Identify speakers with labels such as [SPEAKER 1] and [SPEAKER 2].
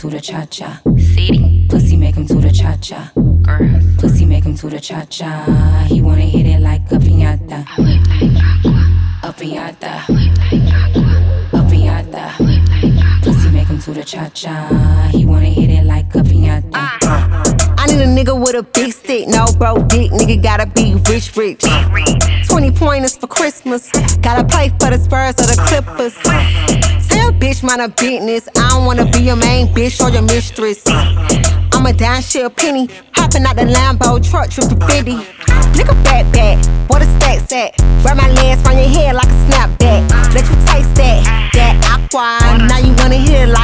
[SPEAKER 1] to the cha-cha.
[SPEAKER 2] City.
[SPEAKER 1] Pussy make him to the cha-cha.
[SPEAKER 2] Girls.
[SPEAKER 1] Pussy make him to the cha-cha. He wanna hit it like a piñata. A piñata. A piñata. Pussy make him to the cha-cha. He wanna hit it like a piñata.
[SPEAKER 3] I need a nigga with a big stick, no broke dick. Nigga gotta be rich, rich. 20 pointers for Christmas. Gotta play for the Spurs or the Clippers. Tell a bitch mind her business. I don't wanna be your main bitch or your mistress. I'm a down shit penny, hopping out the Lambo truck, trip to 50. Nigga back, where the stacks at? Wrap my legs from your head like a snapback. Let you taste that aqua. Now you wanna hear it like